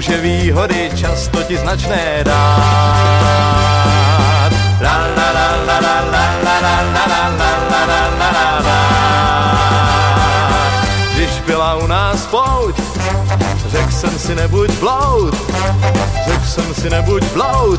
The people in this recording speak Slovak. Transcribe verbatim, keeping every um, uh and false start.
naše výhody často ti značné dát. La la la la la la la la la la la la la la la. Když byla u nás pouť, řekl jsem si nebuď bloud, řekl jsem si nebuď bloud,